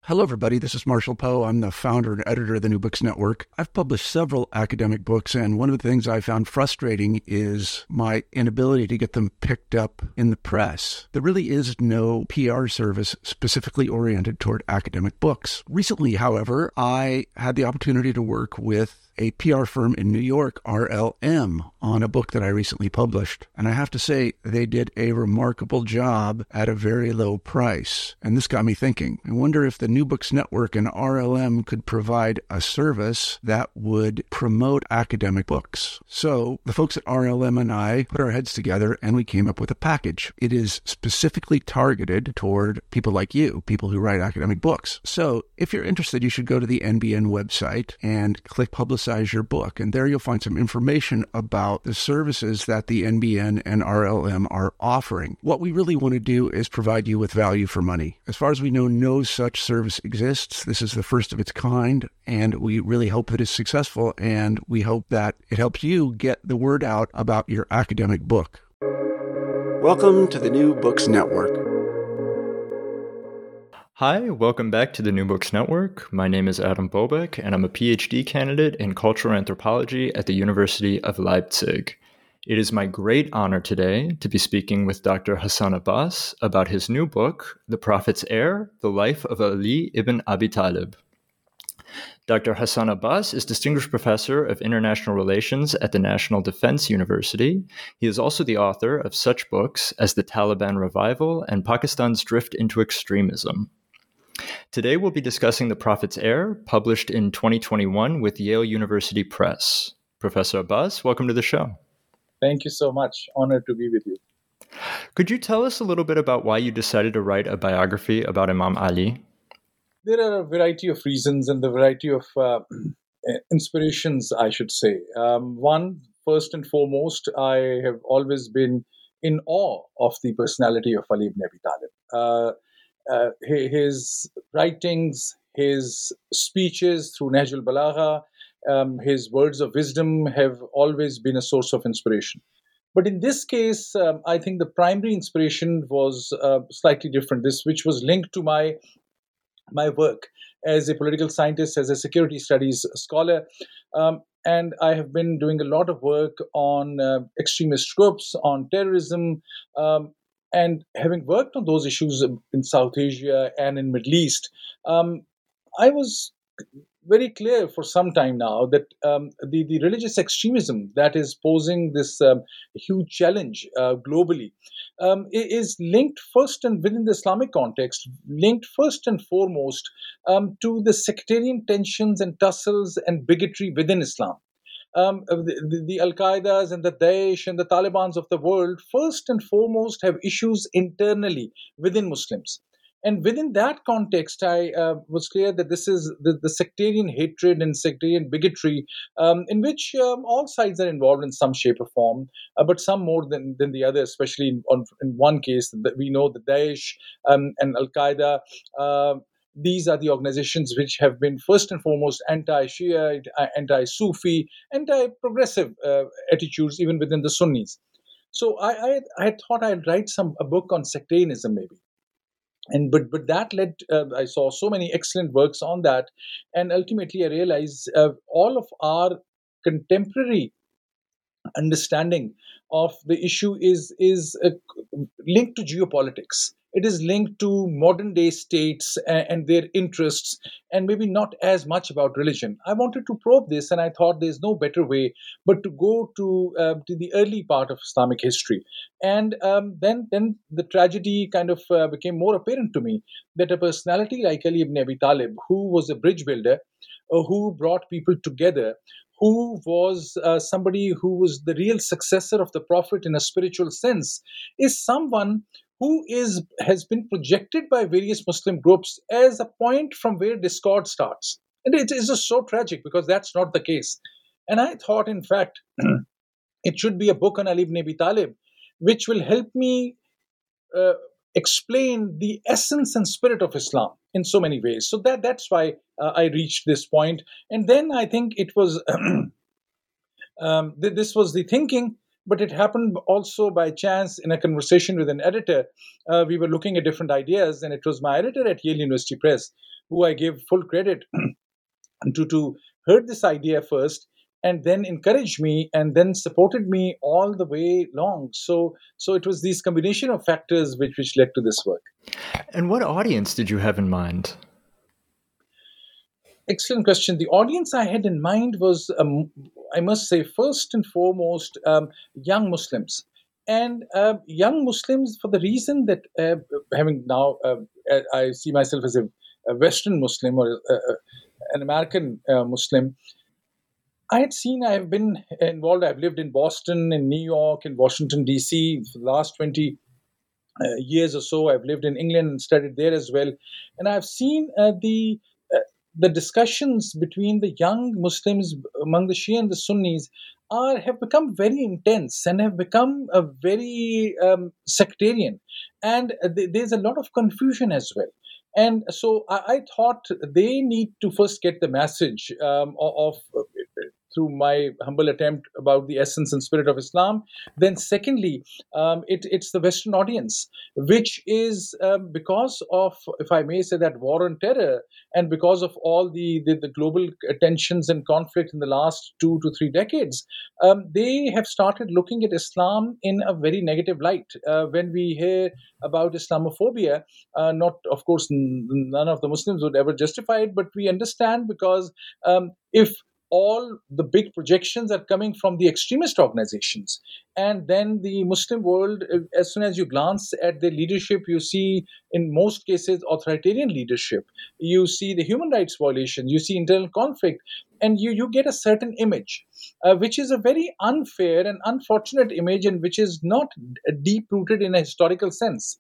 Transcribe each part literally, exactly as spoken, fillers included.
Hello, everybody. This is Marshall Poe. I'm the founder and editor of the New Books Network. I've published several academic books, and one of the things I found frustrating is my inability to get them picked up in the press. There really is no P R service specifically oriented toward academic books. Recently, however, I had the opportunity to work with a P R firm in New York, R L M, on a book that I recently published. And I have to say, they did a remarkable job at a very low price. And this got me thinking. I wonder if the New Books Network and R L M could provide a service that would promote academic books. So the folks at R L M and I put our heads together and we came up with a package. It is specifically targeted toward people like you, people who write academic books. So if you're interested, you should go to the N B N website and click Publicize your book. And there you'll find some information about the services that the N B N and R L M are offering. What we really want to do is provide you with value for money. As far as we know, no such service exists. This is the first of its kind, and we really hope that it's successful, and we hope that it helps you get the word out about your academic book. Welcome to the New Books Network. Hi, welcome back to the New Books Network. My name is Adam Bobek, and I'm a PhD candidate in cultural anthropology at the University of Leipzig. It is my great honor today to be speaking with Doctor Hassan Abbas about his new book, The Prophet's Heir: The Life of Ali ibn Abi Talib. Doctor Hassan Abbas is Distinguished Professor of International Relations at the National Defense University. He is also the author of such books as The Taliban Revival and Pakistan's Drift into Extremism. Today we'll be discussing The Prophet's Heir, published in twenty twenty-one with Yale University Press. Professor Abbas, welcome to the show. Thank you so much. Honored to be with you. Could you tell us a little bit about why you decided to write a biography about Imam Ali? There are a variety of reasons and the variety of uh, inspirations, I should say. Um, one, first and foremost, I have always been in awe of the personality of Ali ibn Abi Talib. Uh, uh, his writings, his speeches through Nahj al-Balagha, um, his words of wisdom have always been a source of inspiration. But in this case, um, I think the primary inspiration was uh, slightly different, this which was linked to my my work as a political scientist, as a security studies scholar. Um, and I have been doing a lot of work on uh, extremist groups, on terrorism, um, and having worked on those issues in South Asia and in Middle East, um, I was very clear for some time now that um, the, the religious extremism that is posing this um, huge challenge uh, globally um, is linked first and within the Islamic context, linked first and foremost um, to the sectarian tensions and tussles and bigotry within Islam. Um, the, the, the Al-Qaedas and the Daesh and the Talibans of the world first and foremost have issues internally within Muslims. And within that context, I uh, was clear that this is the, the sectarian hatred and sectarian bigotry um, in which um, all sides are involved in some shape or form, uh, but some more than, than the other, especially in, on, in one case that we know the Daesh um, and Al-Qaeda. Uh, these are the organizations which have been first and foremost anti-Shia, anti-Sufi, anti-progressive uh, attitudes even within the Sunnis. So I, I, I thought I'd write some a book on sectarianism maybe. And but but that led. Uh, I saw so many excellent works on that, and ultimately I realized uh, all of our contemporary understanding of the issue is is uh, linked to geopolitics. It is linked to modern day states and, and their interests, and maybe not as much about religion. I wanted to probe this, and I thought there's no better way but to go to uh, to the early part of Islamic history. And um, then then the tragedy kind of uh, became more apparent to me that a personality like Ali ibn Abi Talib, who was a bridge builder, uh, who brought people together, who was uh, somebody who was the real successor of the Prophet in a spiritual sense, is someone who is has been projected by various Muslim groups as a point from where discord starts. And it is just so tragic because that's not the case. And I thought, in fact, it should be a book on Ali ibn Abi Talib, which will help me uh, explain the essence and spirit of Islam in so many ways. So that that's why uh, I reached this point. And then I think it was, um, th- this was the thinking but it happened also by chance in a conversation with an editor. Uh, we were looking at different ideas, and it was my editor at Yale University Press who I gave full credit to, to heard this idea first and then encouraged me and then supported me all the way long. So, so it was this combination of factors which, which led to this work. And what audience did you have in mind? Excellent question. The audience I had in mind was, um, I must say, first and foremost, um, young Muslims. And uh, young Muslims for the reason that, uh, having now, uh, I see myself as a, a Western Muslim or a, a, an American uh, Muslim. I had seen, I have been involved, I've lived in Boston, in New York, in Washington, D C for the last twenty uh, years or so. I've lived in England and studied there as well. And I've seen uh, the uh, the discussions between the young Muslims among the Shia and the Sunnis are have become very intense and have become a very um, sectarian. And uh, th- there's a lot of confusion as well. And so I, I thought they need to first get the message um, of, of through my humble attempt about the essence and spirit of Islam. Then secondly, um, it, it's the Western audience, which is um, because of, if I may say that, war on terror, and because of all the, the, the global tensions and conflict in the last two to three decades, um, they have started looking at Islam in a very negative light. Uh, when we hear about Islamophobia, uh, not, of course, n- none of the Muslims would ever justify it, but we understand because um, if all the big projections are coming from the extremist organizations. And then the Muslim world, as soon as you glance at the leadership, you see in most cases authoritarian leadership. You see the human rights violations, you see internal conflict, and you, you get a certain image, uh, which is a very unfair and unfortunate image and which is not deep rooted in a historical sense.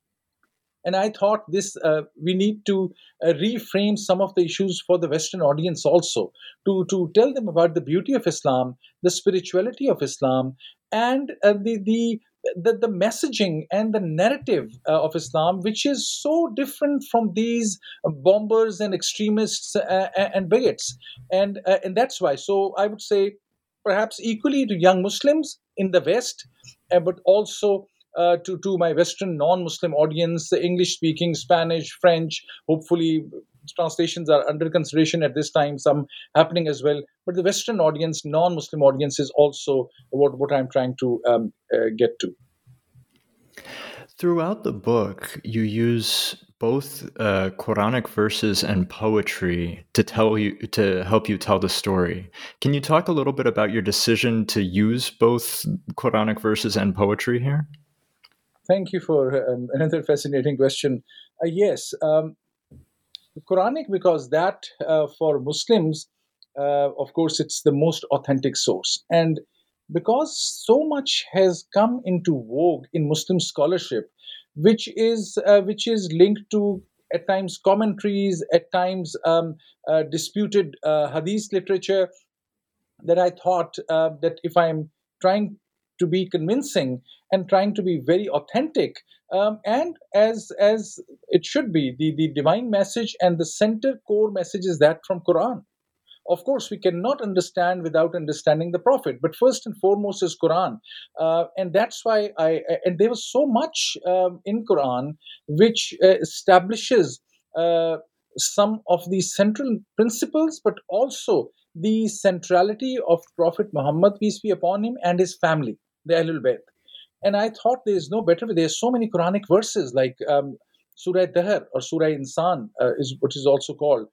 And I thought this uh, we need to uh, reframe some of the issues for the Western audience also, to, to tell them about the beauty of Islam, the spirituality of Islam, and uh, the, the, the, the messaging and the narrative uh, of Islam, which is so different from these bombers and extremists uh, and bigots. And, uh, and that's why. So I would say perhaps equally to young Muslims in the West, uh, but also Uh, to, to my Western non-Muslim audience, English-speaking, Spanish, French. Hopefully, translations are under consideration at this time, some happening as well. But the Western audience, non-Muslim audience, is also what, what I'm trying to um, uh, get to. Throughout the book, you use both uh, Quranic verses and poetry to tell you to help you tell the story. Can you talk a little bit about your decision to use both Quranic verses and poetry here? Thank you for um, another fascinating question. Uh, yes, um, Quranic, because that uh, for Muslims, uh, of course, it's the most authentic source. And because so much has come into vogue in Muslim scholarship, which is uh, which is linked to at times commentaries, at times um, uh, disputed uh, hadith literature, that I thought uh, that if I'm trying to be convincing and trying to be very authentic, um, and as as it should be, the, the divine message and the center core message is that from Quran. Of course, we cannot understand without understanding the Prophet, but first and foremost is Quran, uh, and that's why I. And there was so much um, in Quran which uh, establishes uh, some of the central principles, but also the centrality of Prophet Muhammad, peace be upon him, and his family, the Ahlul Bayt. And I thought there is no better way. There's so many Quranic verses like um, Surah Dahr or Surah Insan uh, is what is also called.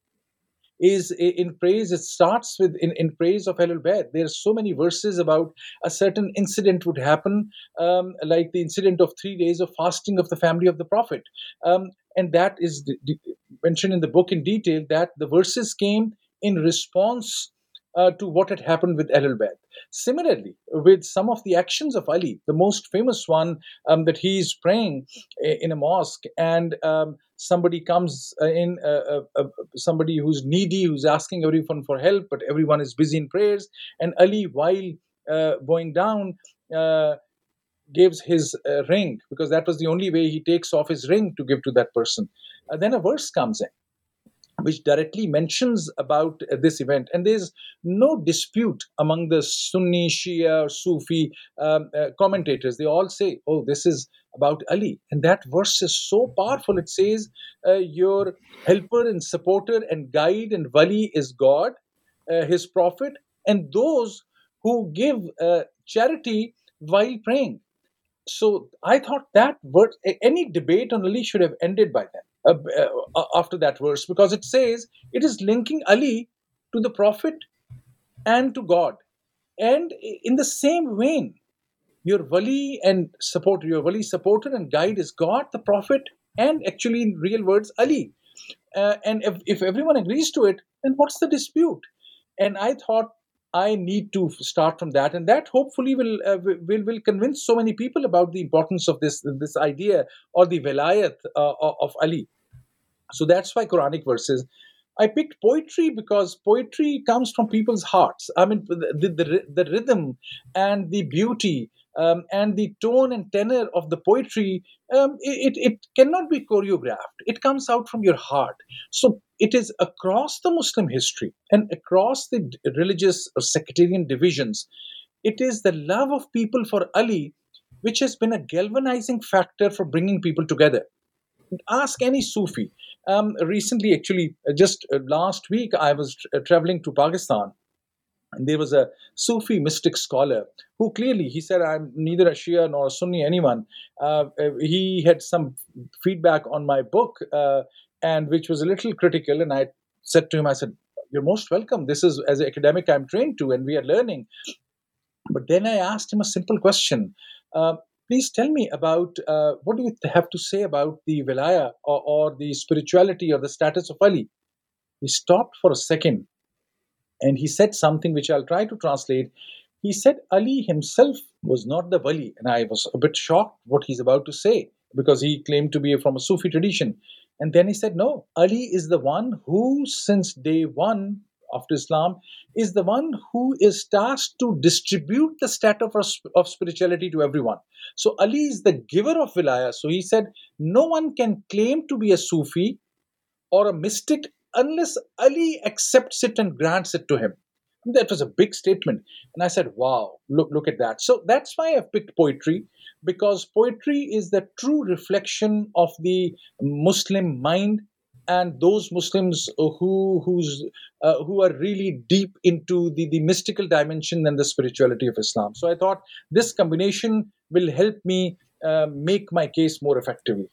Is in praise. It starts with in, in praise of Ahlul Bayt. There are so many verses about a certain incident would happen, um, like the incident of three days of fasting of the family of the Prophet, um, and that is d- d- mentioned in the book in detail. That the verses came in response uh, to what had happened with Ahlul Bayt. Similarly, with some of the actions of Ali, the most famous one, um, that he is praying in a mosque, and um, somebody comes in, uh, uh, uh, somebody who's needy, who's asking everyone for help, but everyone is busy in prayers. And Ali, while uh, going down, uh, gives his uh, ring, because that was the only way he takes off his ring to give to that person. Uh, then a verse comes in. which directly mentions about uh, this event. And there's no dispute among the Sunni, Shia, or Sufi um, uh, commentators. They all say, oh, this is about Ali. And that verse is so powerful. It says, uh, your helper and supporter and guide and wali is God, uh, his prophet, and those who give uh, charity while praying. So I thought that verse, any debate on Ali should have ended by then, uh, uh, after that verse, because it says it is linking Ali to the Prophet and to God. And in the same vein, your wali and supporter, your wali supporter and guide is God, the Prophet, and actually in real words, Ali. Uh, and if, if everyone agrees to it, then what's the dispute? And I thought I need to start from that, and that hopefully will uh, will will convince so many people about the importance of this this idea or the velayat uh, of Ali. So that's why Quranic verses. I picked poetry because poetry comes from people's hearts. I mean, the the, the rhythm and the beauty um, and the tone and tenor of the poetry, um, it, it cannot be choreographed. It comes out from your heart. So it is across the Muslim history and across the religious or sectarian divisions. It is the love of people for Ali which has been a galvanizing factor for bringing people together. Ask any Sufi. Um, recently, actually, uh, just uh, last week, I was tra- traveling to Pakistan, and there was a Sufi mystic scholar who clearly he said, "I'm neither a Shia nor a Sunni, anyone." Uh, uh, he had some feedback on my book, uh, and which was a little critical. And I said to him, "I said, you're most welcome. This is as an academic I'm trained to, and we are learning." But then I asked him a simple question. Uh, Please tell me about uh, what do you have to say about the wilaya or, or the spirituality or the status of Ali? He stopped for a second and he said something which I'll try to translate. He said Ali himself was not the wali. And I was a bit shocked what he's about to say because he claimed to be from a Sufi tradition. And then he said, no, Ali is the one who, since day one after Islam, is the one who is tasked to distribute the status of, of spirituality to everyone. So Ali is the giver of wilaya. So he said, no one can claim to be a Sufi or a mystic unless Ali accepts it and grants it to him. And that was a big statement. And I said, wow, look, look at that. So that's why I've picked poetry, because poetry is the true reflection of the Muslim mind and those Muslims who who's uh, who are really deep into the, the mystical dimension and the spirituality of Islam. So I thought this combination will help me uh, make my case more effectively.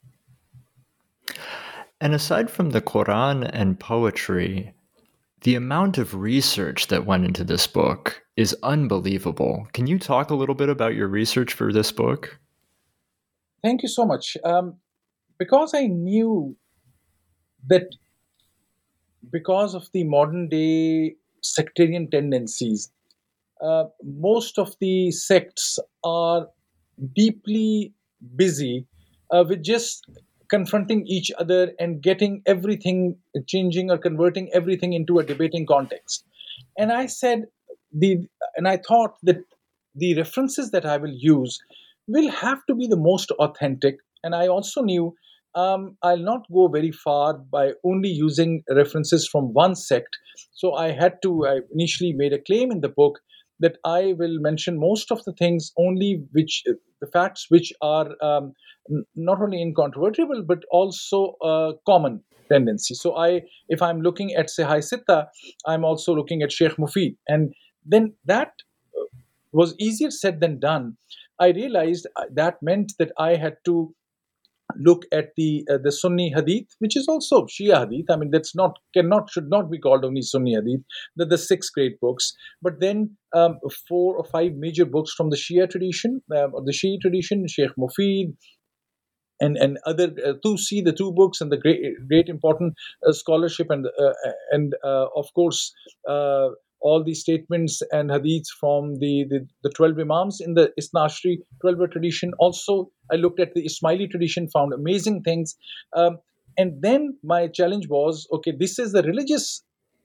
And aside from the Quran and poetry, the amount of research that went into this book is unbelievable. Can you talk a little bit about your research for this book? Thank you so much. Um, because I knew that because of the modern day sectarian tendencies, uh, most of the sects are deeply busy uh, with just confronting each other and getting everything, changing or converting everything into a debating context. And I said, the and I thought that the references that I will use will have to be the most authentic. And I also knew um, I'll not go very far by only using references from one sect. So I had to, I initially made a claim in the book that I will mention most of the things only which, the facts which are um, n- not only incontrovertible, but also uh, common tendency. So I, if I'm looking at Sahih Sitta, I'm also looking at Sheikh Mufid. And then that uh, was easier said than done. I realized uh, that meant that I had to look at the uh, the Sunni Hadith, which is also Shia Hadith. I mean, that's not cannot should not be called only Sunni Hadith. The, the six great books, but then um, four or five major books from the Shia tradition, um, or the Shia tradition, Sheikh Mufid, and and other uh, to see the two books and the great great important uh, scholarship and uh, and uh, of course. Uh, all the statements and hadiths from the, the, the twelve Imams in the Isna Ashri twelve tradition. Also, I looked at the Ismaili tradition, found amazing things. Um, and then my challenge was, okay, this is the religious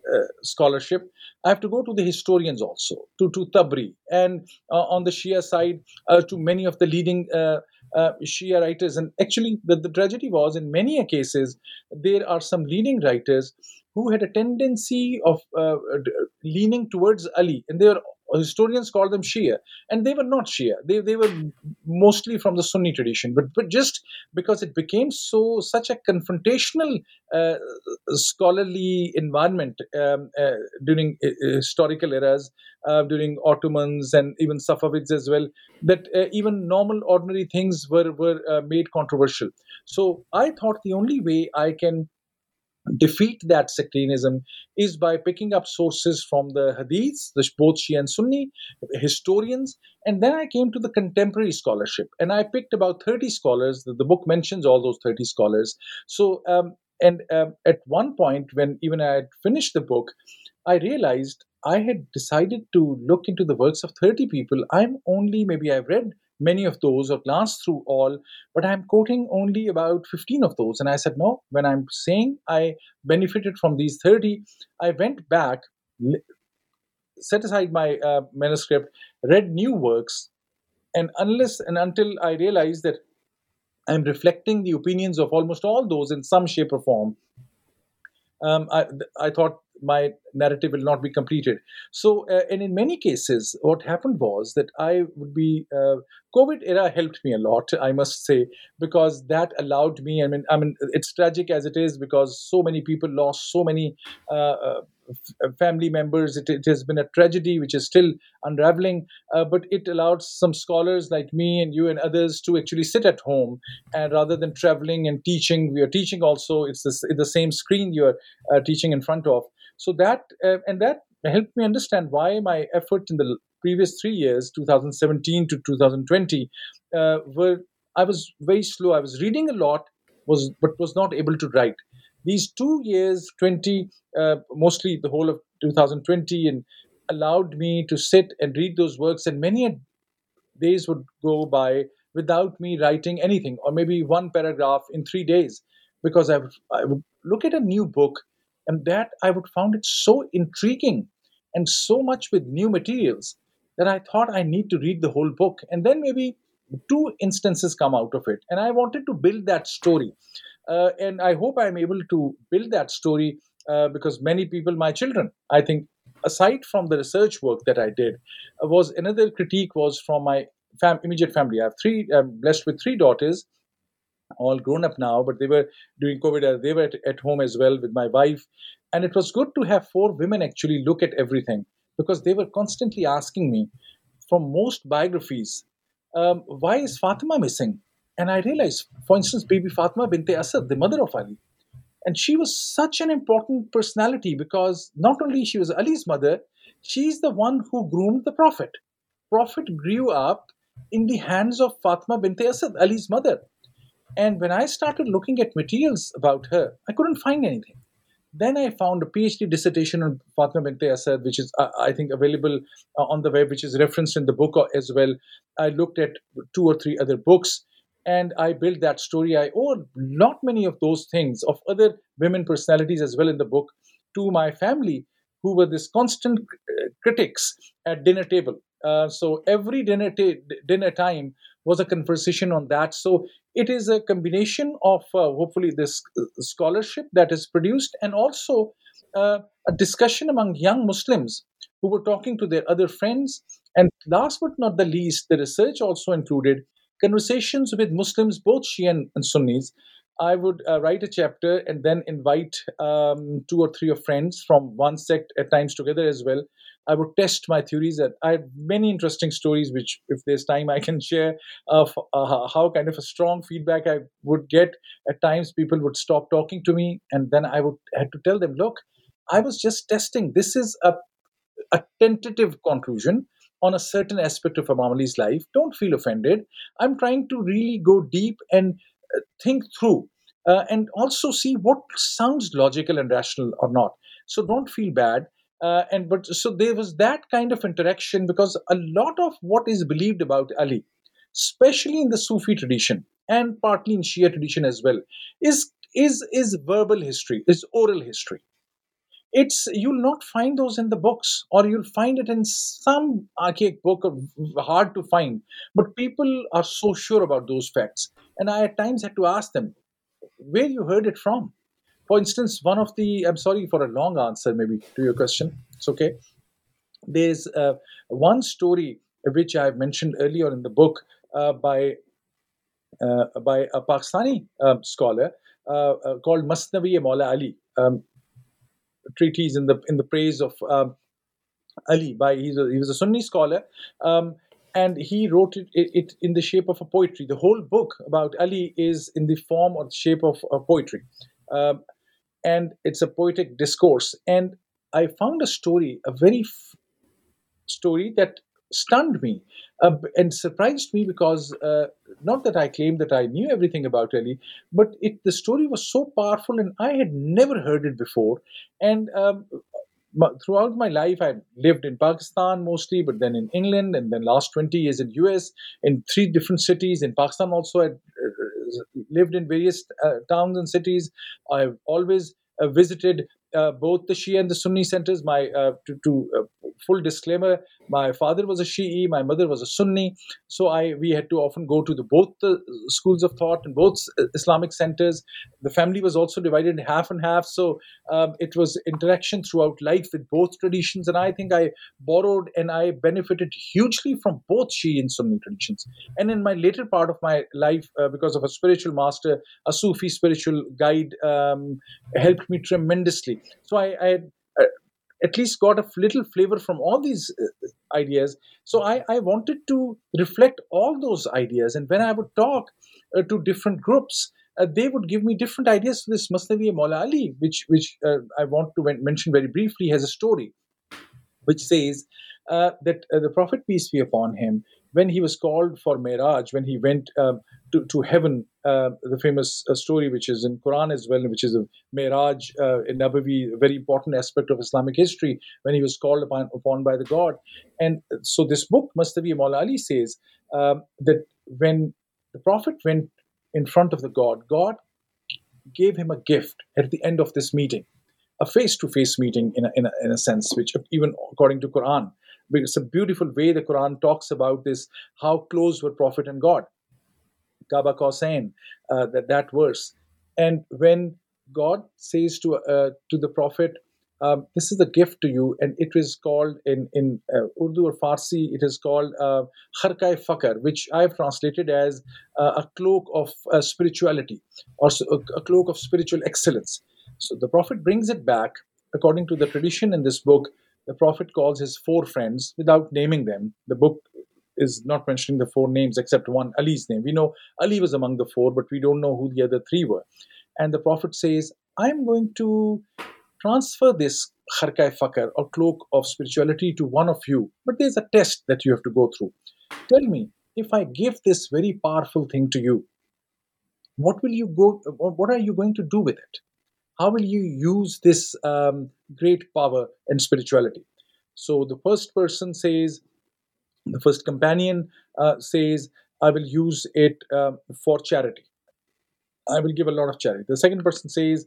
uh, scholarship, I have to go to the historians also, to, to Tabri, and uh, on the Shia side, uh, to many of the leading uh, uh, Shia writers. And actually, the, the tragedy was, in many cases, there are some leading writers who had a tendency of uh, leaning towards Ali, and they were historians call them Shia, and they were not Shia. They they were mostly from the Sunni tradition, but but just because it became so such a confrontational uh, scholarly environment um, uh, during uh, historical eras, uh, during Ottomans and even Safavids as well, that uh, even normal ordinary things were were uh, made controversial. So I thought the only way I can defeat that sectarianism is by picking up sources from the hadiths, the both Shia and Sunni historians, and then I came to the contemporary scholarship, and I picked about thirty scholars. The, the book mentions all those thirty scholars. So, um, and um, at one point, when even I had finished the book, I realized I had decided to look into the works of thirty people. I'm only, maybe I've read many of those or glanced through all, but I'm quoting only about fifteen of those. And I said, no, when I'm saying I benefited from these thirty, I went back, set aside my uh, manuscript, read new works, and unless and until I realized that I'm reflecting the opinions of almost all those in some shape or form, um, I, I thought my narrative will not be completed. So, uh, and in many cases, what happened was that I would be uh, COVID era helped me a lot, I must say, because that allowed me. I mean, I mean, it's tragic as it is because so many people lost so many uh, uh, f- family members. It, it has been a tragedy which is still unraveling, uh, but it allowed some scholars like me and you and others to actually sit at home, and rather than traveling and teaching, we are teaching also. It's the, s- the same screen you are uh, teaching in front of. So that uh, and that helped me understand why my effort in the previous three years, two thousand seventeen to two thousand twenty, uh, were I was very slow. I was reading a lot, was but was not able to write. These two years, twenty, uh, mostly the whole of two thousand twenty, and allowed me to sit and read those works, and many a days would go by without me writing anything, or maybe one paragraph in three days, because I would, I would look at a new book, and that I would found it so intriguing and so much with new materials that I thought I need to read the whole book, and then maybe two instances come out of it, and I wanted to build that story, uh, and I hope I'm able to build that story uh, because many people, my children, I think, aside from the research work that I did, uh, was another critique was from my fam- immediate family. I have three, I'm blessed with three daughters, all grown up now, but they were during COVID, uh, they were at, at home as well with my wife. And it was good to have four women actually look at everything because they were constantly asking me from most biographies, um, why is Fatima missing? And I realized, for instance, Bibi Fatima binte Asad, the mother of Ali, and she was such an important personality because not only she was Ali's mother, she's the one who groomed the Prophet. Prophet grew up in the hands of Fatima bint Asad, Ali's mother. And when I started looking at materials about her, I couldn't find anything. Then I found a PhD dissertation on Fatima bint Asad, which is, uh, I think, available uh, on the web, which is referenced in the book as well. I looked at two or three other books, and I built that story. I owe not many of those things of other women personalities as well in the book to my family, who were this constant uh, critics at dinner table. Uh, so every dinner ta- dinner time was a conversation on that. So it is a combination of uh, hopefully this uh, scholarship that is produced, and also uh, a discussion among young Muslims who were talking to their other friends. And last but not the least, the research also included conversations with Muslims, both Shia and, and Sunnis. I would uh, write a chapter and then invite um, two or three of friends from one sect at times together as well. I would test my theories. That I have many interesting stories, which, if there's time, I can share of uh, how kind of a strong feedback I would get. At times, people would stop talking to me, and then I would have to tell them, "Look, I was just testing. This is a a tentative conclusion on a certain aspect of Imam Ali's life. Don't feel offended. I'm trying to really go deep and uh, think through uh, and also see what sounds logical and rational or not. So don't feel bad." Uh, and but so there was that kind of interaction because a lot of what is believed about Ali, especially in the Sufi tradition and partly in Shia tradition as well, is is is verbal history, is oral history. It's you'll not find those in the books, or you'll find it in some archaic book of hard to find. But people are so sure about those facts, and I at times had to ask them where you heard it from. For instance, one of the I'm sorry for a long answer, maybe to your question. It's okay. There's uh, one story which I've mentioned earlier in the book uh, by uh, by a Pakistani um, scholar uh, uh, called Masnavi Maula Ali, um, treatise in the in the praise of um, Ali. By he's a, he was a Sunni scholar, um, and he wrote it, it, it in the shape of a poetry. The whole book about Ali is in the form or the shape of a poetry, um, and it's a poetic discourse. And I found a story, a very f- story that stunned me uh, and surprised me because uh, not that I claimed that I knew everything about Ali, but it the story was so powerful and I had never heard it before. And um, m- throughout my life, I lived in Pakistan mostly, but then in England, and then last twenty years in U S, in three different cities. In Pakistan also, I uh, lived in various uh, towns and cities. I've always uh, visited uh, both the Shia and the Sunni centers. My uh, to, to uh, full disclaimer, my father was a Shi'i, my mother was a Sunni, so I we had to often go to the both the schools of thought and both uh, Islamic centers. The family was also divided in half and half, so um, it was interaction throughout life with both traditions, and I think I borrowed and I benefited hugely from both Shi'i and Sunni traditions. And in my later part of my life, uh, because of a spiritual master, a Sufi spiritual guide, um, helped me tremendously. So I, I had uh, at least got a little flavor from all these uh, ideas. So I, I wanted to reflect all those ideas. And when I would talk uh, to different groups, uh, they would give me different ideas. So this Masnavi Maula Ali, which which uh, I want to men- mention very briefly, has a story which says uh, that uh, the Prophet, peace be upon him, when he was called for Miraj, when he went um, to, to heaven, uh, the famous uh, story which is in Quran as well, which is a Miraj uh, in Nabawi, a very important aspect of Islamic history, when he was called upon, upon by the God. And so this book, Mustafi Maula Ali, says um, that when the Prophet went in front of the God, God gave him a gift at the end of this meeting, a face-to-face meeting in a, in a, in a sense, which even according to Quran, but it's a beautiful way the Quran talks about this, how close were Prophet and God. Kaba Qausain, uh, that, that verse. And when God says to uh, to the Prophet, um, this is a gift to you, and it is called in, in uh, Urdu or Farsi, it is called uh, Kharkai Fakar, which I've translated as uh, a cloak of uh, spirituality, or s- a, a cloak of spiritual excellence. So the Prophet brings it back. According to the tradition in this book, the Prophet calls his four friends without naming them. The book is not mentioning the four names except one, Ali's name. We know Ali was among the four, but we don't know who the other three were. And the Prophet says, I'm going to transfer this Kharkai Fakar or cloak of spirituality to one of you, but there's a test that you have to go through. Tell me, if I give this very powerful thing to you, what will you go? What are you going to do with it? How will you use this um, great power and spirituality? So the first person says, the first companion uh, says, I will use it um, for charity. I will give a lot of charity. The second person says,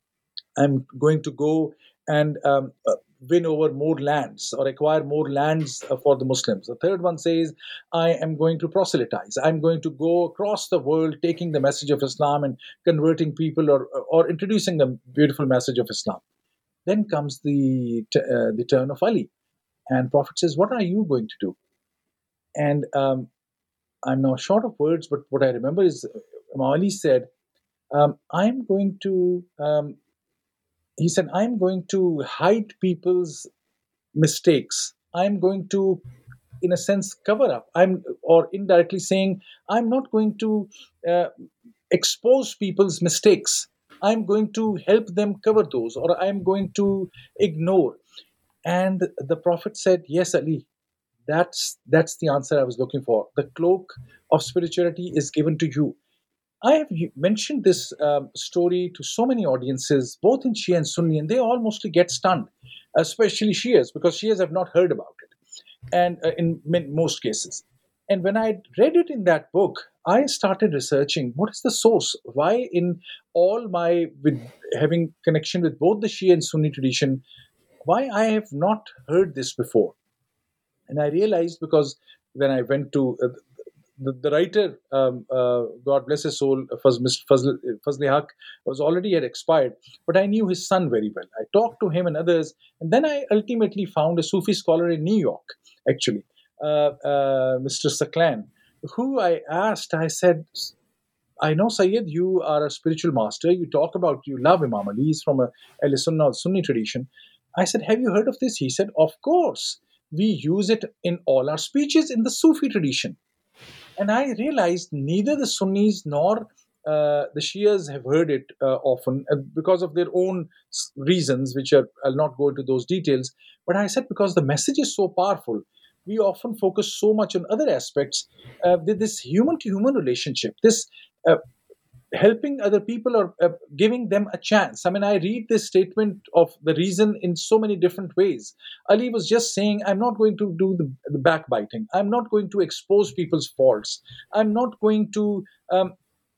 I'm going to go and um, uh, win over more lands or acquire more lands uh, for the Muslims. The third one says, I am going to proselytize. I'm going to go across the world taking the message of Islam and converting people, or, or introducing the beautiful message of Islam. Then comes the, t- uh, the turn of Ali. And Prophet says, what are you going to do? And um, I'm now short of words, but what I remember is uh, Imam Ali said, um, I'm going to, um, he said, I'm going to hide people's mistakes. I'm going to, in a sense, cover up. I'm, or indirectly saying, I'm not going to uh, expose people's mistakes. I'm going to help them cover those, or I'm going to ignore. And the Prophet said, yes, Ali, that's that's the answer I was looking for. The cloak of spirituality is given to you. I have mentioned this um, story to so many audiences, both in Shia and Sunni, and they all mostly get stunned, especially Shias, because Shias have not heard about it, and uh, in min- most cases. And when I read it in that book, I started researching what is the source. Why, in all my with having connection with both the Shia and Sunni tradition, why I have not heard this before. And I realized because when I went to uh, the, the writer, um, uh, God bless his soul, Faz, mister Fazl, Fazli Haq, was already had expired, but I knew his son very well. I talked to him and others, and then I ultimately found a Sufi scholar in New York, actually, uh, uh, mister Saklan, who I asked, I said, I know, Sayyid, you are a spiritual master. You talk about, you love Imam Ali. He's from a Ahl Sunnah, Sunni tradition. I said, have you heard of this? He said, of course. We use it in all our speeches in the Sufi tradition. And I realized neither the Sunnis nor uh, the Shias have heard it uh, often uh, because of their own s- reasons, which are, I'll not go into those details. But I said because the message is so powerful, we often focus so much on other aspects. Uh, with this human to human relationship, this uh, helping other people or uh, giving them a chance. I mean, I read this statement of the reason in so many different ways. Ali was just saying, I'm not going to do the, the backbiting. I'm not going to expose people's faults. I'm not going to um,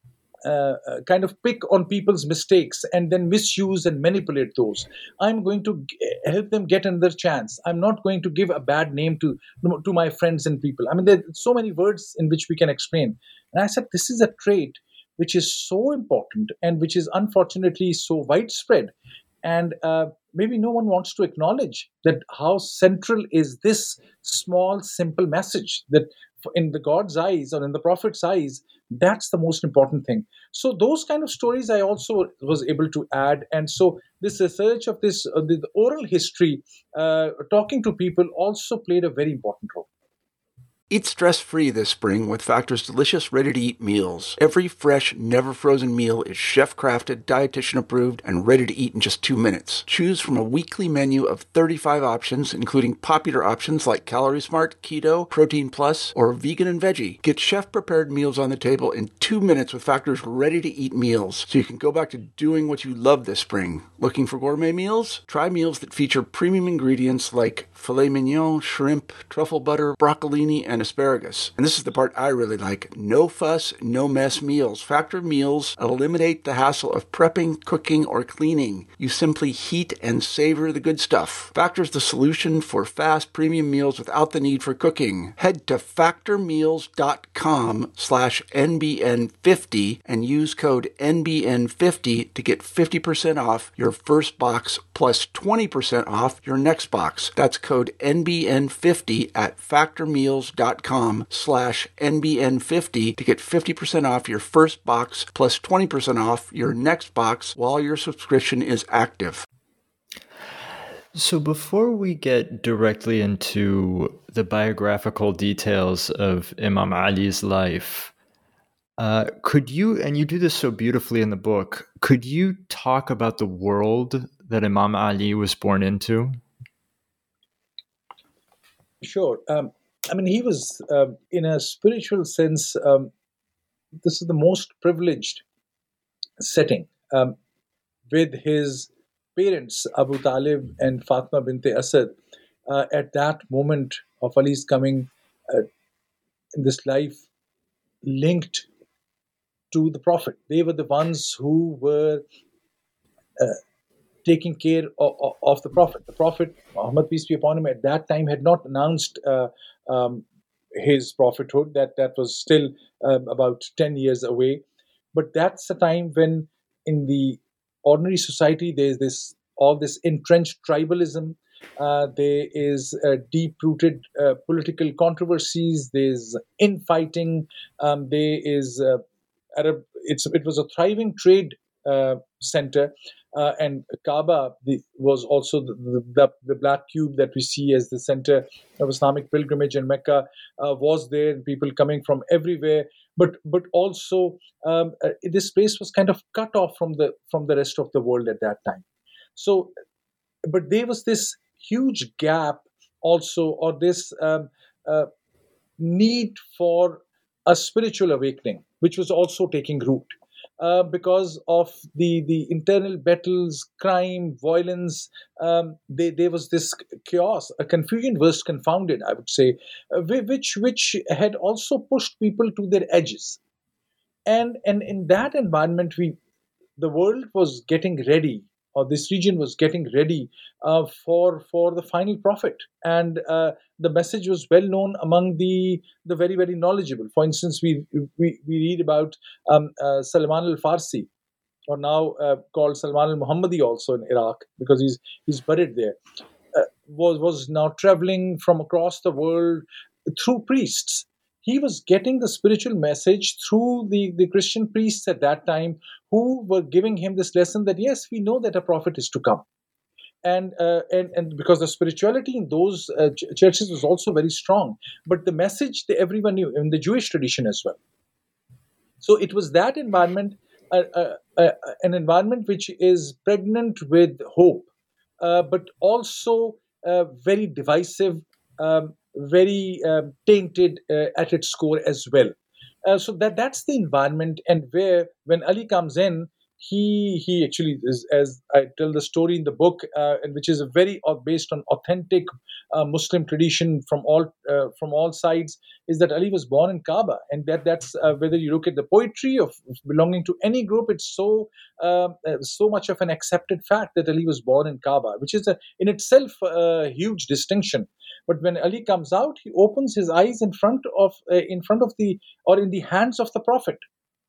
uh, uh, kind of pick on people's mistakes and then misuse and manipulate those. I'm going to g- help them get another chance. I'm not going to give a bad name to to my friends and people. I mean, there are so many words in which we can explain. And I said, this is a trait which is so important and which is unfortunately so widespread. And uh, maybe no one wants to acknowledge that how central is this small, simple message that in the God's eyes or in the Prophet's eyes, that's the most important thing. So those kind of stories I also was able to add. And so this research of this, uh, the, the oral history, uh, talking to people also played a very important role. Eat stress-free this spring with Factor's delicious ready-to-eat meals. Every fresh, never-frozen meal is chef-crafted, dietitian-approved, and ready to eat in just two minutes. Choose from a weekly menu of thirty-five options, including popular options like Calorie Smart, Keto, Protein Plus, or Vegan and Veggie. Get chef-prepared meals on the table in two minutes with Factor's ready-to-eat meals, so you can go back to doing what you love this spring. Looking for gourmet meals? Try meals that feature premium ingredients like filet mignon, shrimp, truffle butter, broccolini, and asparagus. And this is the part I really like. No fuss, no mess meals. Factor meals eliminate the hassle of prepping, cooking, or cleaning. You simply heat and savor the good stuff. Factor's the solution for fast premium meals without the need for cooking. Head to factormeals.com slash NBN50 and use code N B N fifty to get fifty percent off your first box plus twenty percent off your next box. That's code N B N fifty at factormeals.com slash N B N fifty to get fifty percent off your first box plus twenty percent off your next box while your subscription is active. So before we get directly into the biographical details of Imam Ali's life, uh, could you, and you do this so beautifully in the book, could you talk about the world that Imam Ali was born into? Sure. Um, I mean, he was, um, in a spiritual sense, um, this is the most privileged setting um, with his parents, Abu Talib and Fatima bint Asad, uh, at that moment of Ali's coming uh, in this life, linked to the Prophet. They were the ones who were uh, taking care of, of, of the Prophet. The Prophet, Muhammad, peace be upon him, at that time had not announced uh, um, his prophethood. That that was still um, about ten years away. But that's the time when, in the ordinary society, there's this all this entrenched tribalism. Uh, there is uh, deep-rooted uh, political controversies. There's infighting. Um, there is uh, Arab. It's it was a thriving trade uh, center, uh, and Kaaba the, was also the, the the black cube that we see as the center of Islamic pilgrimage, and Mecca uh, was there, and people coming from everywhere. But but also um, uh, this place was kind of cut off from the from the rest of the world at that time. So, but there was this huge gap also, or this um, uh, need for a spiritual awakening, which was also taking root. uh, because of the, the internal battles, crime, violence. Um, they, there was this chaos, a confusion was confounded, I would say, uh, whi- which which had also pushed people to their edges. And and in that environment, we the world was getting ready, or this region was getting ready uh, for for the final prophet, and uh, the message was well known among the the very very knowledgeable. For instance, we we, we read about um, uh, Salman al Farsi, or now uh, called Salman al Muhammadi, also in Iraq, because he's he's buried there. Uh, was was now traveling from across the world through priests. He was getting the spiritual message through the, the Christian priests at that time, who were giving him this lesson that yes, we know that a prophet is to come. And uh, and and because the spirituality in those uh, ch- churches was also very strong, but the message that everyone knew in the Jewish tradition as well. So it was that environment, uh, uh, uh, an environment which is pregnant with hope, uh, but also uh, very divisive, um, very um, tainted uh, at its core as well. Uh, so that that's the environment, and where when Ali comes in, he he actually is, as I tell the story in the book, uh, and which is a very uh, based on authentic uh, Muslim tradition from all uh, from all sides, is that Ali was born in Kaaba, and that that's uh, whether you look at the poetry of of belonging to any group, it's so uh, uh, so much of an accepted fact that Ali was born in Kaaba, which is a, in itself a huge distinction. But when Ali comes out, he opens his eyes in front of uh, in front of the or in the hands of the Prophet.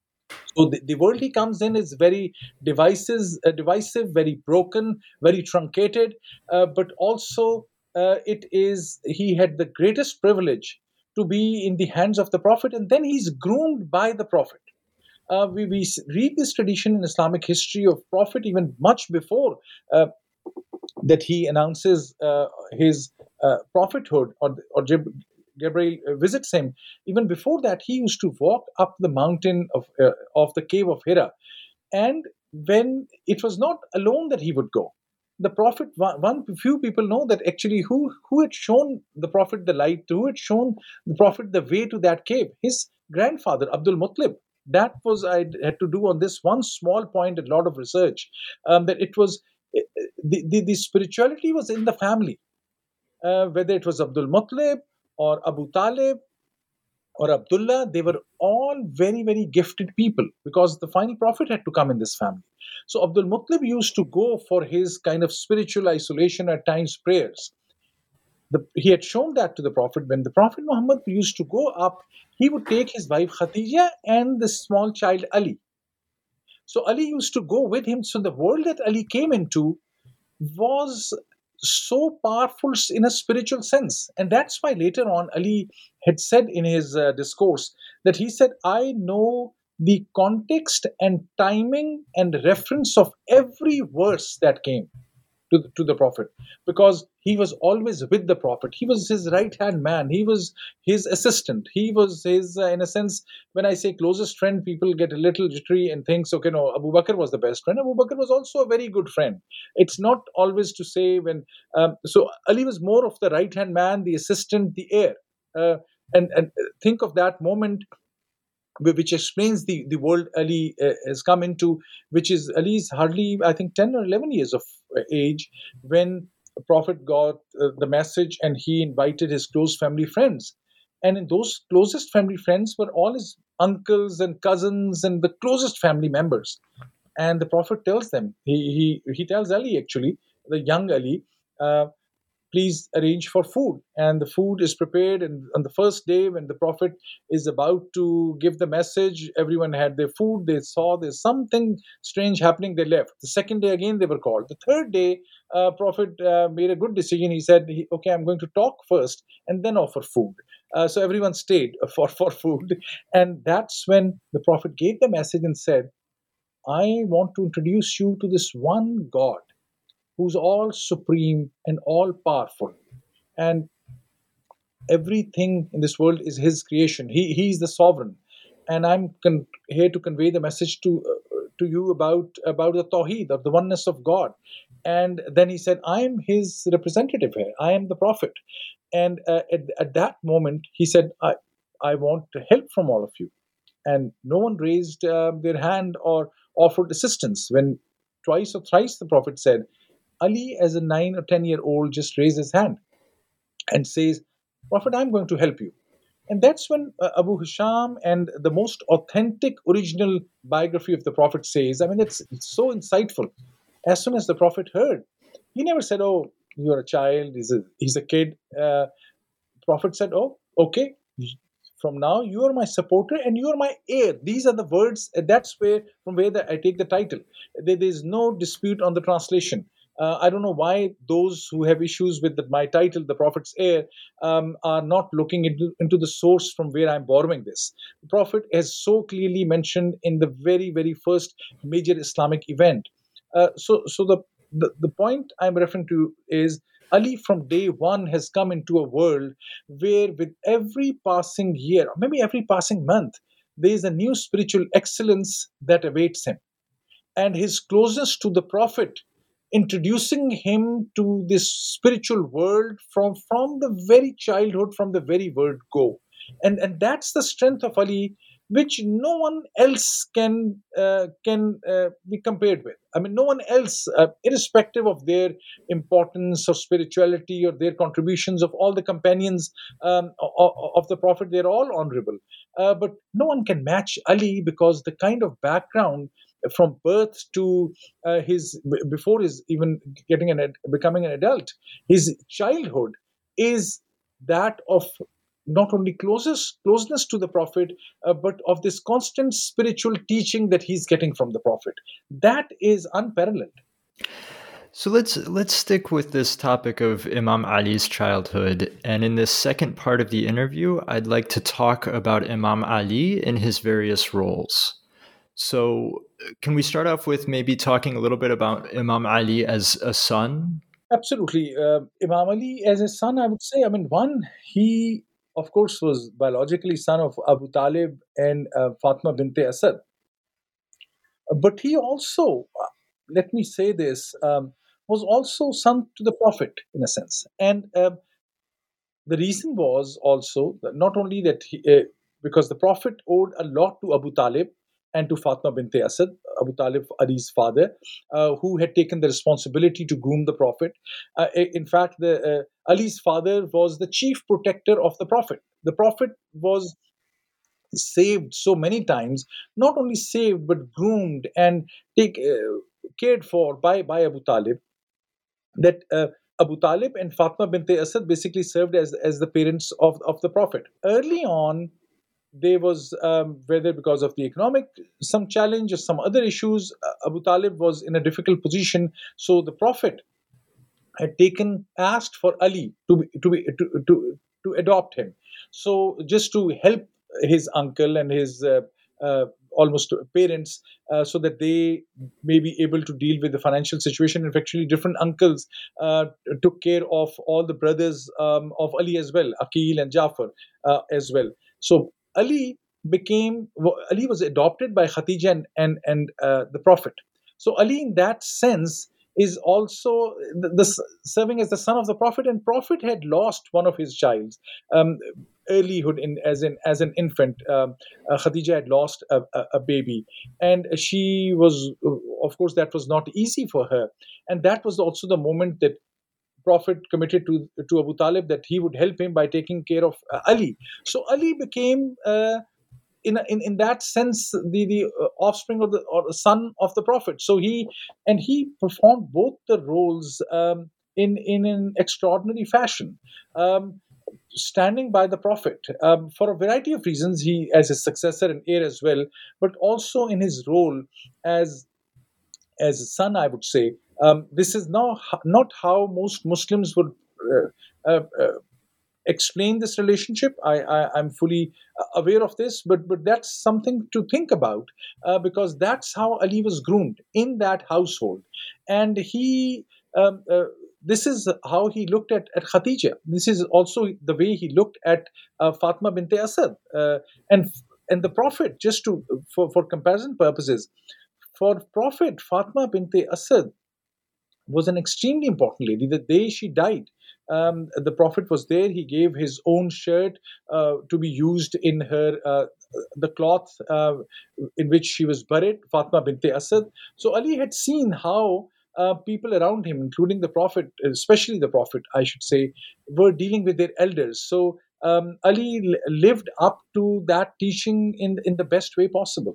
So the, the world he comes in is very devices, uh, divisive, very broken, very truncated, uh, but also uh, it is he had the greatest privilege to be in the hands of the Prophet, and then he's groomed by the Prophet. Uh, we, we read this tradition in Islamic history of Prophet even much before uh, that he announces uh, his uh, prophethood, or, or Jib- Gabriel uh, visits him. Even before that, he used to walk up the mountain of, uh, of the cave of Hira. And when it was not alone that he would go, the Prophet, one, one few people know that actually who, who had shown the Prophet the light, who had shown the Prophet the way to that cave? His grandfather, Abdul Muttalib. That was, I had to do on this one small point a lot of research, um, that it was eh, eh, the, the, the spirituality was in the family, uh, whether it was Abdul Muttalib or Abu Talib or Abdullah, they were all very, very gifted people, because the final prophet had to come in this family. So Abdul Muttalib used to go for his kind of spiritual isolation, at times prayers. The, he had shown that to the Prophet. When the Prophet Muhammad used to go up, he would take his wife Khadija and the small child Ali. So Ali used to go with him. So the world that Ali came into was so powerful in a spiritual sense. And that's why later on Ali had said in his uh, discourse that he said, I know the context and timing and reference of every verse that came to the, to the Prophet, because he was always with the Prophet. He was his right hand man. He was his assistant. He was his, uh, in a sense, when I say closest friend, people get a little jittery and think, okay, no, Abu Bakr was the best friend. Abu Bakr was also a very good friend. It's not always to say when, um, so Ali was more of the right hand man, the assistant, the heir. Uh, and, and think of that moment, which explains the, the world Ali uh, has come into, which is Ali's hardly, I think, ten or eleven years of uh, age when the Prophet got uh, the message, and he invited his close family friends. And in those closest family friends were all his uncles and cousins and the closest family members. And the Prophet tells them, he, he, he tells Ali actually, the young Ali, uh, please arrange for food. And the food is prepared, and on the first day when the Prophet is about to give the message, everyone had their food. They saw there's something strange happening, they left. The second day again they were called. The third day, uh, Prophet uh, made a good decision. He said, okay, I'm going to talk first and then offer food. Uh, so everyone stayed for, for food. And that's when the Prophet gave the message and said, I want to introduce you to this one God who's all supreme and all powerful. And everything in this world is his creation. He, he's the sovereign. And I'm con- here to convey the message to uh, to you about, about the Tawheed, or the oneness of God. And then he said, I am his representative here. I am the Prophet. And uh, at, at that moment, he said, I, I want help from all of you. and no one raised uh, their hand or offered assistance. When twice or thrice the Prophet said, Ali, as a nine or ten year old, just raised his hand and says, Prophet, I'm going to help you. And that's when uh, Abu Hisham and the most authentic original biography of the Prophet says, I mean, it's, it's so insightful. As soon as the Prophet heard, he never said, oh, you're a child, he's a, he's a kid. Uh, Prophet said, oh, okay, from now you are my supporter and you are my heir. These are the words. uh, That's where from where the, I take the title. There, there's no dispute on the translation. Uh, I don't know why those who have issues with the, my title, The Prophet's Heir, um, are not looking into, into the source from where I'm borrowing this. The Prophet has so clearly mentioned in the very, very first major Islamic event. Uh, so, so the, the the point I'm referring to is Ali from day one has come into a world where, with every passing year, or maybe every passing month, there is a new spiritual excellence that awaits him. And his closeness to the Prophet, introducing him to this spiritual world from, from the very childhood, from the very word go. And, and that's the strength of Ali, which no one else can uh, can uh, be compared with. I mean, no one else, uh, irrespective of their importance or spirituality or their contributions, of all the companions um, of, of the Prophet, they're all honorable. Uh, but no one can match Ali, because the kind of background from birth to uh, his before his even getting an ad- becoming an adult, his childhood is that of not only closest closeness to the Prophet, uh, but of this constant spiritual teaching that he's getting from the Prophet. That is unparalleled. So let's let's stick with this topic of Imam Ali's childhood. And in this second part of the interview, I'd like to talk about Imam Ali in his various roles. So can we start off with maybe talking a little bit about Imam Ali as a son? Absolutely. Uh, Imam Ali as a son, I would say, I mean, one, he, of course, was biologically son of Abu Talib and uh, Fatima bint Asad. But he also, uh, let me say this, um, was also son to the Prophet in a sense. And uh, the reason was also that not only that he, uh, because the Prophet owed a lot to Abu Talib and to Fatima bint Asad, Abu Talib, Ali's father, uh, who had taken the responsibility to groom the Prophet. Uh, in fact, the, uh, Ali's father was the chief protector of the Prophet. The Prophet was saved so many times, not only saved but groomed and take, uh, cared for by, by Abu Talib, that uh, Abu Talib and Fatima bint Asad basically served as, as the parents of, of the Prophet. Early on, there was, um, whether because of the economic some challenge or some other issues, uh, Abu Talib was in a difficult position. So the Prophet had taken asked for Ali to be, to be to, to to adopt him. So just to help his uncle and his uh, uh, almost parents, uh, so that they may be able to deal with the financial situation. And actually, different uncles uh, took care of all the brothers um, of Ali as well, Aqil and Jafar uh, as well. So Ali became Ali was adopted by Khadija and and, and uh, the Prophet. So Ali, in that sense, is also the, the serving as the son of the Prophet, and Prophet had lost one of his childs. Um, earlyhood in as in as an infant, um, uh, Khadija had lost a, a, a baby, and she was, of course, that was not easy for her, and that was also the moment that Prophet committed to to Abu Talib that he would help him by taking care of uh, Ali. So Ali became, uh, in, in in that sense, the the uh, offspring of the or the son of the Prophet. So he and he performed both the roles um, in in an extraordinary fashion. Um, standing by the Prophet um, for a variety of reasons, he as his successor and heir as well, but also in his role as as a son, I would say. Um, this is now not how most Muslims would uh, uh, uh, explain this relationship. I, I I'm fully aware of this, but but that's something to think about, uh, because that's how Ali was groomed in that household, and he. Um, uh, this is how he looked at, at Khadija. This is also the way he looked at uh, Fatima bint Asad, uh, and and the Prophet. Just to for, for comparison purposes, for Prophet, Fatima bint Asad was an extremely important lady. The day she died, Um, the Prophet was there. He gave his own shirt uh, to be used in her uh, the cloth uh, in which she was buried, Fatma bint Asad. So Ali had seen how uh, people around him, including the Prophet, especially the Prophet, I should say, were dealing with their elders. So um, Ali l- lived up to that teaching in in the best way possible.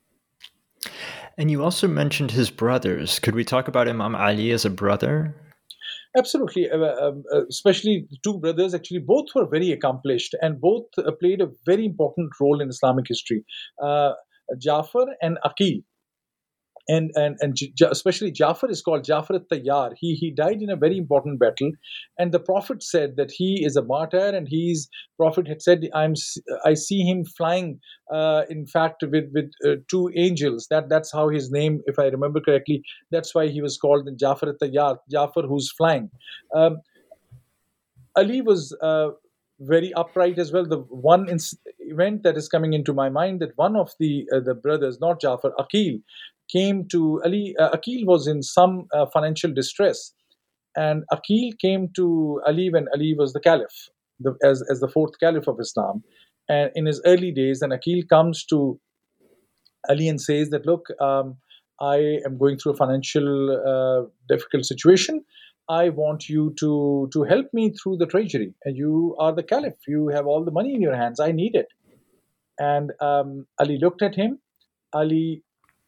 And you also mentioned his brothers. Could we talk about Imam Ali as a brother? Absolutely, uh, um, uh, especially the two brothers. Actually, both were very accomplished, and both uh, played a very important role in Islamic history. Uh, Jafar and Aqil, and and and J- J- especially Jafar is called Jafar al-Tayyar. He he died in a very important battle, and the Prophet said that he is a martyr, and he's Prophet had said, I'm s- I see him flying. Uh, in fact, with with uh, two angels. That that's how his name, if I remember correctly, that's why he was called Jafar al-Tayyar, Jafar who's flying. Um, Ali was uh, very upright as well. The one inc- event that is coming into my mind, that one of the uh, the brothers, not Jafar, Aqil, came to Ali. Uh, Aqil was in some uh, financial distress, and Aqil came to Ali when Ali was the caliph, the, as as the fourth caliph of Islam, and in his early days. And Aqil comes to Ali and says that, look, um, I am going through a financial uh, difficult situation. I want you to to help me through the treasury. And you are the caliph. You have all the money in your hands. I need it. And um, Ali looked at him. Ali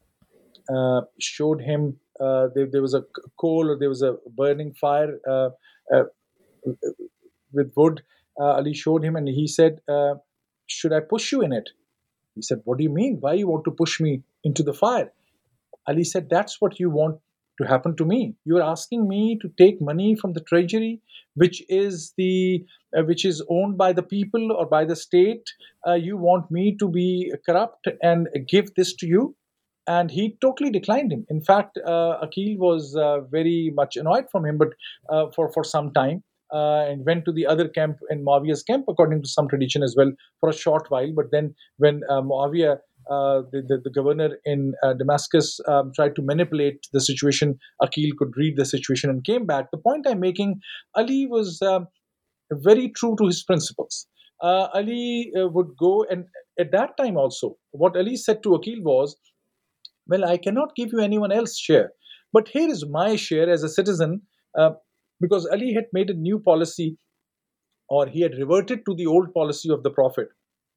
uh, showed him uh, there, there was a coal, or there was a burning fire uh, uh, with wood. Uh, Ali showed him, and he said, uh, "Should I push you in it?" He said, "What do you mean? Why you want to push me into the fire?" Ali said, "That's what you want to happen to me. You are asking me to take money from the treasury, which is the uh, which is owned by the people or by the state. Uh, you want me to be corrupt and give this to you?" And he totally declined him. In fact, uh, Akil was uh, very much annoyed from him, but uh, for for some time. Uh, and went to the other camp in Muawiyah's camp, according to some tradition as well, for a short while. But then, when uh, Muawiyah, uh, the, the, the governor in uh, Damascus, um, tried to manipulate the situation, Akil could read the situation and came back. The point I'm making, Ali was um, very true to his principles. Uh, Ali uh, would go, and at that time also, what Ali said to Akil was, well, I cannot give you anyone else's share, but here is my share as a citizen, uh, because Ali had made a new policy, or he had reverted to the old policy of the Prophet.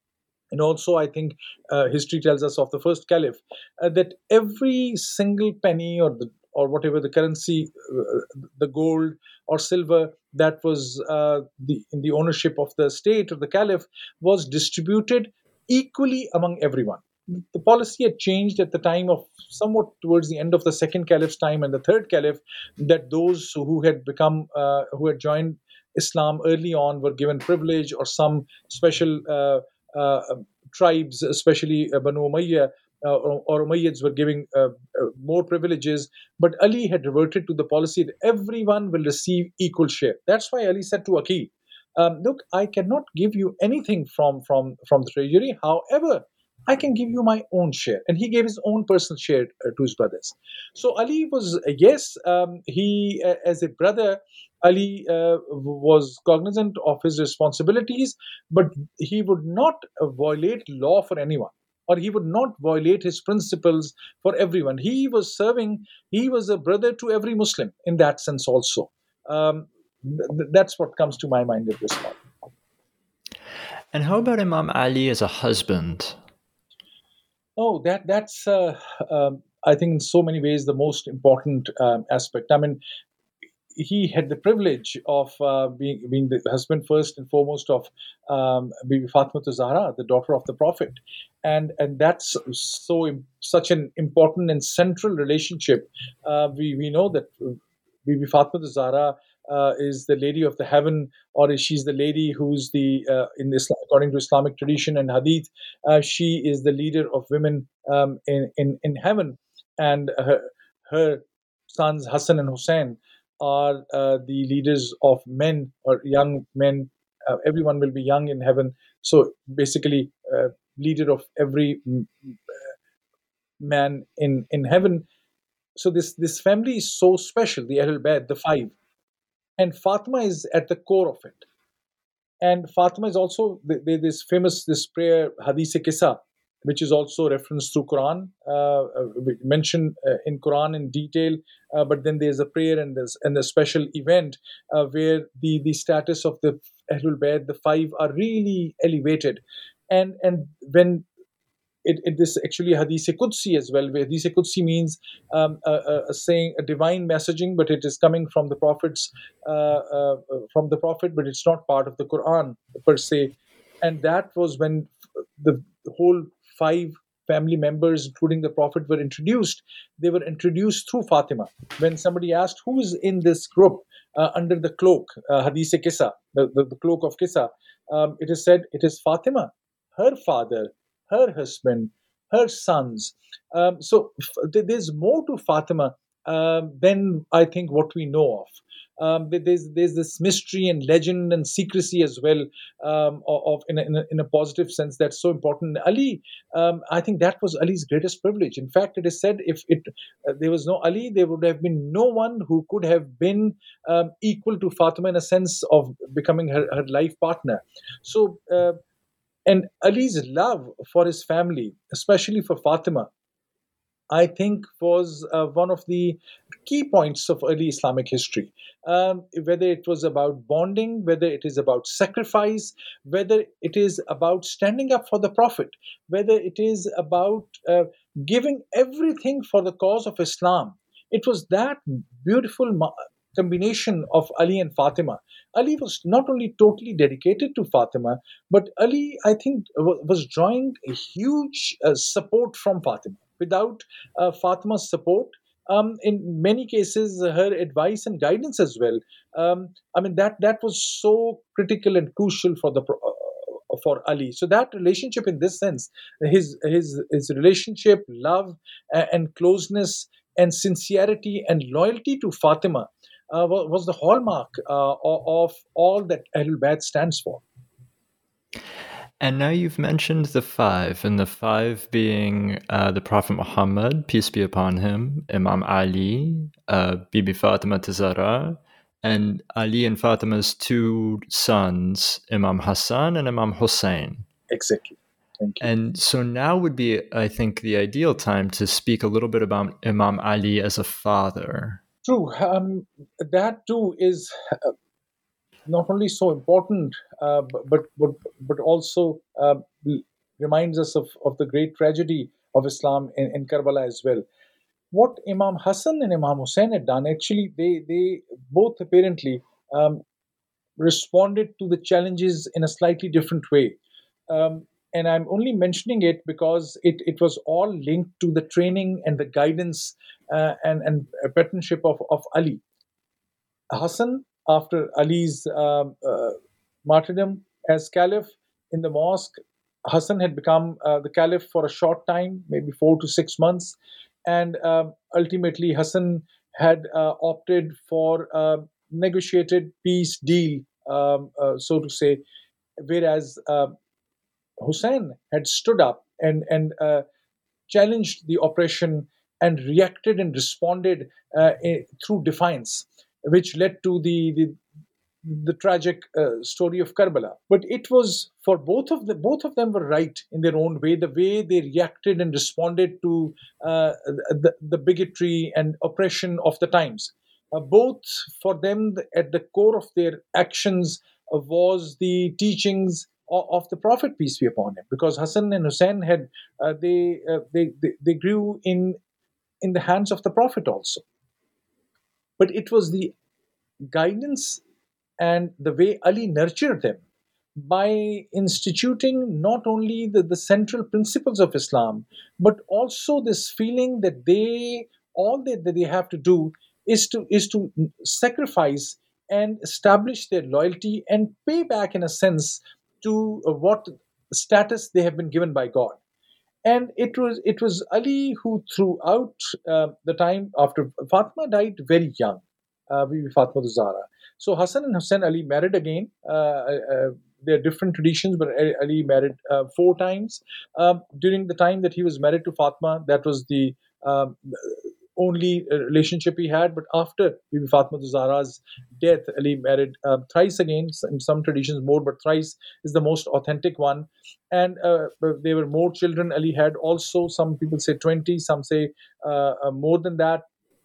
And also, I think uh, history tells us of the first caliph, uh, that every single penny, or the or whatever the currency, uh, the gold or silver that was uh, the in the ownership of the state or the caliph, was distributed equally among everyone. The policy had changed at the time of, somewhat towards the end of the second caliph's time and the third caliph, that those who had become uh, who had joined Islam early on were given privilege or some special uh, uh, tribes, especially uh, Banu Umayyah uh, or, or Umayyads, were giving uh, uh, more privileges. But Ali had reverted to the policy that everyone will receive equal share. That's why Ali said to Aqil, um, look, I cannot give you anything from, from, from the treasury. However, I can give you my own share. And he gave his own personal share uh, to his brothers. So Ali was, uh, yes, um, he, uh, as a brother, Ali uh, was cognizant of his responsibilities, but he would not uh, violate law for anyone, or he would not violate his principles for everyone. He was serving, he was a brother to every Muslim in that sense also. Um, th- that's what comes to my mind at this point. And how about Imam Ali as a husband? Oh, that that's uh, um, I think in so many ways the most important um, aspect. I mean, he had the privilege of uh, being being the husband first and foremost of um, Bibi Fatima Zahra, the daughter of the Prophet, and and that's so im- such an important and central relationship. Uh, we we know that Bibi Fatima Zahra uh, is the lady of the heaven, or she's the lady who's the uh, in this, according to Islamic tradition and Hadith, uh, she is the leader of women um, in, in in heaven, and her her sons Hassan and Hussein are uh, the leaders of men or young men. Uh, everyone will be young in heaven. So basically, uh, leader of every mm, man in in heaven. So this this family is so special. The Ahlul Bayt, the five. and Fatima is at the core of it. And Fatima is also this famous this prayer Hadith-e Kisa, which is also referenced through Quran, uh, uh, mentioned uh, in Quran in detail. Uh, but then there's a prayer and there's and a special event uh, where the the status of the Ahlul Bayt, the five, are really elevated, and and when It, it this actually Hadith Qudsi as well, where Hadith Qudsi means um, a, a, a saying, a divine messaging, but it is coming from the prophets, uh, uh, from the prophet, but it's not part of the Quran per se. And that was when the, the whole five family members, including the prophet, were introduced. They were introduced through Fatima. When somebody asked who is in this group uh, under the cloak, uh, Hadith Kisa, the, the, the cloak of Kisa, um, it is said it is Fatima, her father, her husband, her sons. Um, so f- there's more to Fatima um, than I think what we know of. Um, there's there's this mystery and legend and secrecy as well, um, of, of in, a, in, a, in a positive sense that's so important. Ali, um, I think that was Ali's greatest privilege. In fact, it is said if it uh, there was no Ali, there would have been no one who could have been um, equal to Fatima in a sense of becoming her, her life partner. So. Uh, And Ali's love for his family, especially for Fatima, I think was uh, one of the key points of early Islamic history. Um, whether it was about bonding, whether it is about sacrifice, whether it is about standing up for the Prophet, whether it is about uh, giving everything for the cause of Islam. It was that beautiful ma- combination of Ali and Fatima. Ali was not only totally dedicated to Fatima, but Ali, I think, wa- was drawing a huge uh, support from Fatima. Without uh, Fatima's support, um, in many cases, her advice and guidance as well. Um, I mean, that that was so critical and crucial for the pro- uh, for Ali. So that relationship, in this sense, his his his relationship, love, a- and closeness, and sincerity and loyalty to Fatima uh, wa- was the hallmark uh, o- of all that Ahlul Bayt stands for. And now you've mentioned the five, and the five being uh, the Prophet Muhammad, peace be upon him, Imam Ali, uh, Bibi Fatima Zahra, and Ali and Fatima's two sons, Imam Hassan and Imam Hussein. Exactly. Thank you. And so now would be, I think, the ideal time to speak a little bit about Imam Ali as a father. True. Um, that too is uh, not only so important, uh, but, but but but also uh, reminds us of, of the great tragedy of Islam in, in Karbala as well. What Imam Hassan and Imam Hussein had done, actually, they they both apparently um, responded to the challenges in a slightly different way. Um, and I'm only mentioning it because it, it was all linked to the training and the guidance uh, and, and patronship of, of Ali. Hassan, after Ali's um, uh, martyrdom as caliph in the mosque, Hassan had become uh, the caliph for a short time, maybe four to six months. And um, ultimately, Hassan had uh, opted for a negotiated peace deal, um, uh, so to say, whereas uh, Hussein had stood up and, and uh, challenged the oppression and reacted and responded uh, eh, through defiance, which led to the, the the tragic uh, story of Karbala. But it was for both of them. Both of them were right in their own way. The way they reacted and responded to uh, the, the bigotry and oppression of the times. Uh, both for them, at the core of their actions uh, was the teachings of, of the Prophet, peace be upon him. Because Hassan and Hussein had uh, they, uh, they they they grew in in the hands of the Prophet also. But it was the guidance and the way Ali nurtured them by instituting not only the, the central principles of Islam, but also this feeling that they all that, that they have to do is to is to sacrifice and establish their loyalty and pay back in a sense to uh, what status they have been given by God. And it was it was Ali who, throughout uh, the time after Fatima died very young, uh, Bibi Fatima Zahra. So Hassan and Hussein Ali married again. Uh, uh, there are different traditions, but Ali married uh, four times. Um, during the time that he was married to Fatima, that was the um, only uh, relationship he had. But after Bibi Fatima Zahra's death, Ali married uh, thrice again. In some traditions more, but thrice is the most authentic one. And uh, there were more children Ali had also. Some people say twenty, some say uh, uh, more than that.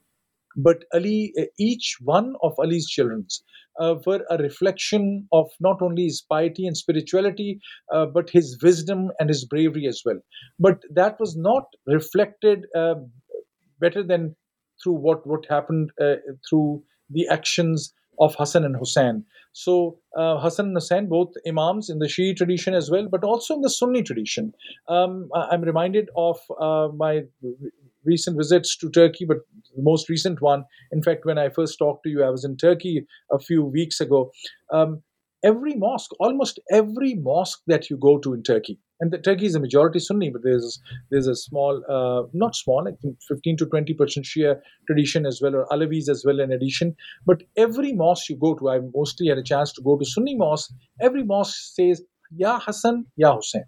But Ali, uh, each one of Ali's children uh, were a reflection of not only his piety and spirituality, uh, but his wisdom and his bravery as well. But that was not reflected uh, better than through what, what happened uh, through the actions of Hassan and Hussein. So uh, Hassan and Hussein, both imams in the Shia tradition as well, but also in the Sunni tradition. Um, I'm reminded of uh, my recent visits to Turkey, but the most recent one, in fact, when I first talked to you, I was in Turkey a few weeks ago. Um, every mosque, almost every mosque that you go to in Turkey, and the, Turkey is a majority Sunni, but there's there's a small, uh, not small, I think fifteen to twenty percent Shia tradition as well, or Alawis as well in addition. But every mosque you go to, I mostly had a chance to go to Sunni mosque, every mosque says, Ya Hassan, Ya Hussein.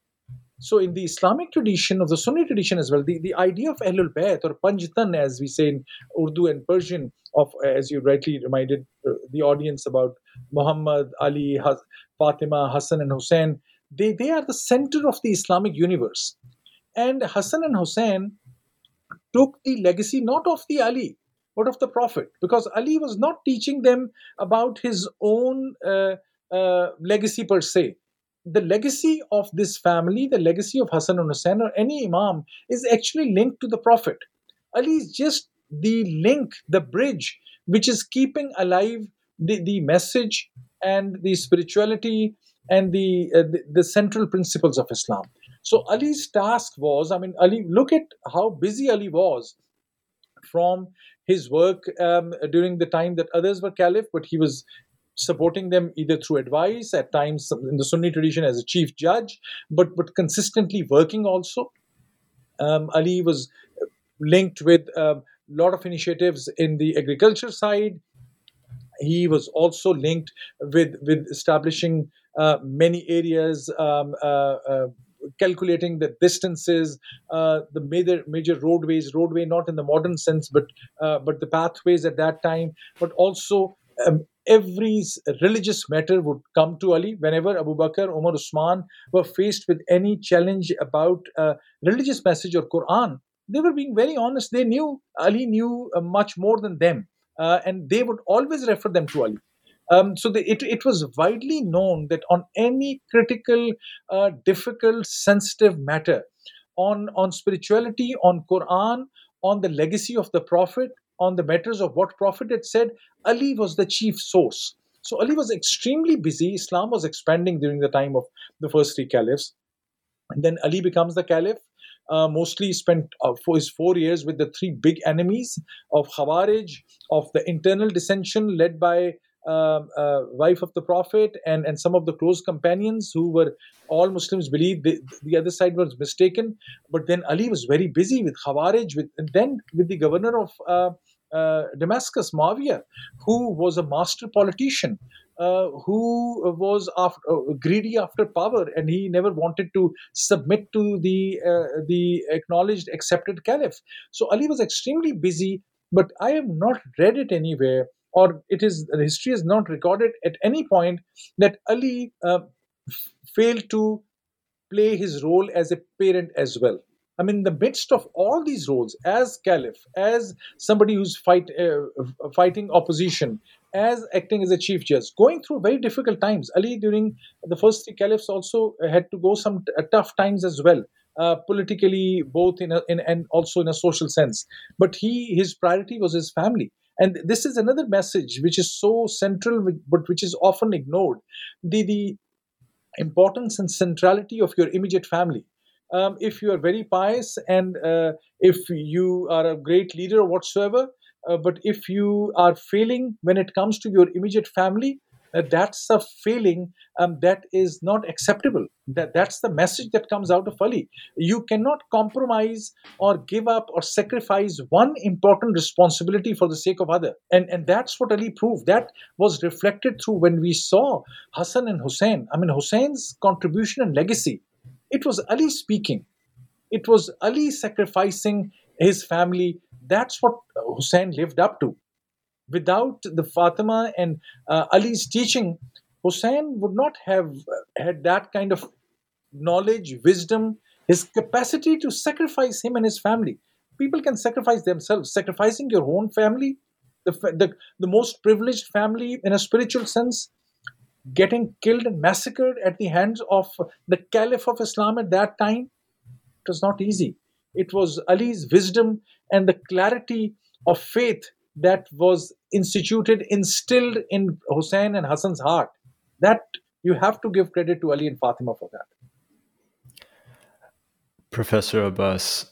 So in the Islamic tradition, of the Sunni tradition as well, the, the idea of Ahlul Bayt, or Panjtan as we say in Urdu and Persian, of, as you rightly reminded uh, the audience about Muhammad, Ali, Has- Fatima, Hassan and Hussein, they, they are the center of the Islamic universe. And Hassan and Hussein took the legacy not of the Ali, but of the Prophet, because Ali was not teaching them about his own uh, uh, legacy per se. The legacy of this family, the legacy of Hassan and Hussein, or any Imam, is actually linked to the Prophet. Ali is just the link, the bridge, which is keeping alive the, the message and the spirituality and the, uh, the the central principles of Islam. So Ali's task was, I mean, Ali, look at how busy Ali was from his work um, during the time that others were caliph, but he was supporting them either through advice, at times in the Sunni tradition as a chief judge, but but consistently working also. Um, Ali was linked with a lot of initiatives in the agriculture side. He was also linked with with establishing uh, many areas, um, uh, uh, calculating the distances, uh, the major major roadways, roadway not in the modern sense, but uh, but the pathways at that time, but also. Um, Every s- religious matter would come to Ali whenever Abu Bakr, Umar, Usman were faced with any challenge about uh, religious message or Quran. They were being very honest. They knew Ali knew uh, much more than them, uh, and they would always refer them to Ali. Um, so the, it, it was widely known that on any critical, uh, difficult, sensitive matter, on, on spirituality, on Quran, on the legacy of the Prophet, on the matters of what Prophet had said, Ali was the chief source. So Ali was extremely busy. Islam was expanding during the time of the first three caliphs. And then Ali becomes the caliph. Uh, mostly spent uh, for his four years with the three big enemies of Khawarij, of the internal dissension led by um, uh, wife of the Prophet and, and some of the close companions who were all Muslims believed the, the other side was mistaken. But then Ali was very busy with Khawarij, with, and then with the governor of uh, uh, Damascus, Muawiyah, who was a master politician, uh, who was after, uh, greedy after power, and he never wanted to submit to the uh, the acknowledged, accepted caliph. So Ali was extremely busy, but I have not read it anywhere, or it is the history is not recorded at any point that Ali uh, failed to play his role as a parent as well. I mean, in the midst of all these roles, as caliph, as somebody who's fight, uh, fighting opposition, as acting as a chief judge, going through very difficult times. Ali, during the first three caliphs, also had to go some t- tough times as well, uh, politically, both in, a, in and also in a social sense. But he, his priority was his family. And this is another message which is so central, but which is often ignored. The the importance and centrality of your immediate family. Um, if you are very pious and uh, if you are a great leader or whatsoever, uh, but if you are failing when it comes to your immediate family, uh, that's a failing um, that is not acceptable. That that's the message that comes out of Ali. You cannot compromise or give up or sacrifice one important responsibility for the sake of other. And and that's what Ali proved. That was reflected through when we saw Hassan and Hussein. I mean, Hussein's contribution and legacy. It was Ali speaking. It was Ali sacrificing his family That's what Hussein lived up to. Without the Fatima and uh, Ali's teaching, Hussein would not have had that kind of knowledge, wisdom, his capacity to sacrifice him and his family. People can sacrifice themselves. Sacrificing your own family, the, the, the most privileged family in a spiritual sense, getting killed and massacred at the hands of the Caliph of Islam at that time, it was not easy. It was Ali's wisdom and the clarity of faith that was instituted, instilled in Hussein and Hassan's heart. That you have to give credit to Ali and Fatima for that. Professor Abbas,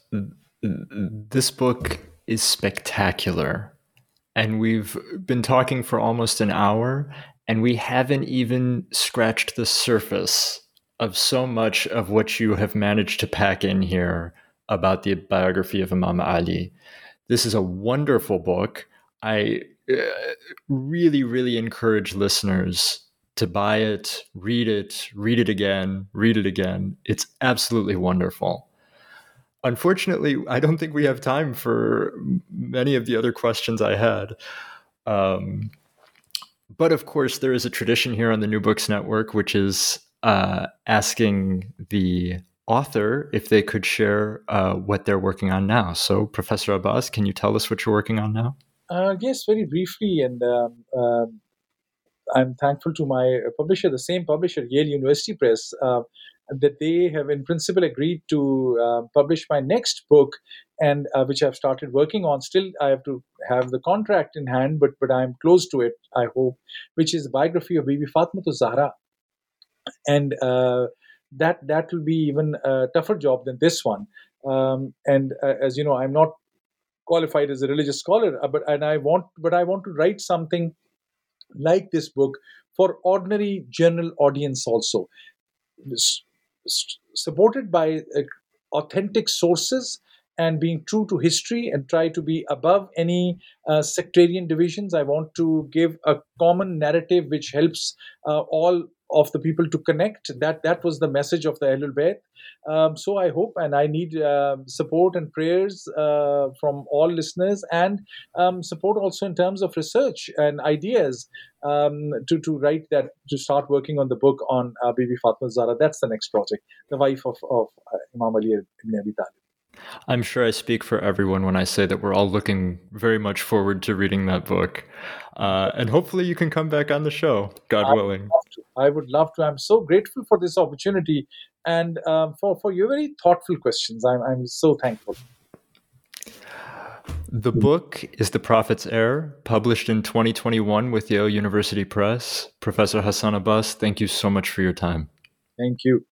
this book is spectacular. And we've been talking for almost an hour, and we haven't even scratched the surface of so much of what you have managed to pack in here about the biography of Imam Ali. This is a wonderful book. I uh, really, really encourage listeners to buy it, read it, read it again, read it again. It's absolutely wonderful. Unfortunately, I don't think we have time for many of the other questions I had. Um, but of course, there is a tradition here on the New Books Network, which is uh, asking the author if they could share uh, what they're working on now. So, Professor Abbas, can you tell us what you're working on now? Uh, yes, very briefly. And um, um, I'm thankful to my publisher, the same publisher, Yale University Press, uh, that they have in principle agreed to uh, publish my next book, and uh, which I've started working on. Still, I have to have the contract in hand, but but I'm close to it, I hope, which is the biography of Bibi Fatima Zahra. And uh, that that will be even a tougher job than this one. Um, and uh, as you know, I'm not qualified as a religious scholar, but and I want, but I want to write something like this book for ordinary general audience also, S- s- supported by uh, authentic sources and being true to history and try to be above any uh, sectarian divisions. I want to give a common narrative which helps uh, all of the people to connect. That that was the message of the Ahlul Bayt. Um, so I hope, and I need uh, support and prayers uh, from all listeners, and um, support also in terms of research and ideas um, to to write that, to start working on the book on uh, Bibi Fatima Zahra. That's the next project, the wife of, of uh, Imam Ali ibn Abi Talib. I'm sure I speak for everyone when I say that we're all looking very much forward to reading that book. Uh, and hopefully you can come back on the show, God I willing. Would love to. I would love to. I'm so grateful for this opportunity and um, for, for your very thoughtful questions. I'm, I'm so thankful. The book is The Prophet's Heir, published in twenty twenty-one with Yale University Press. Professor Hassan Abbas, thank you so much for your time. Thank you.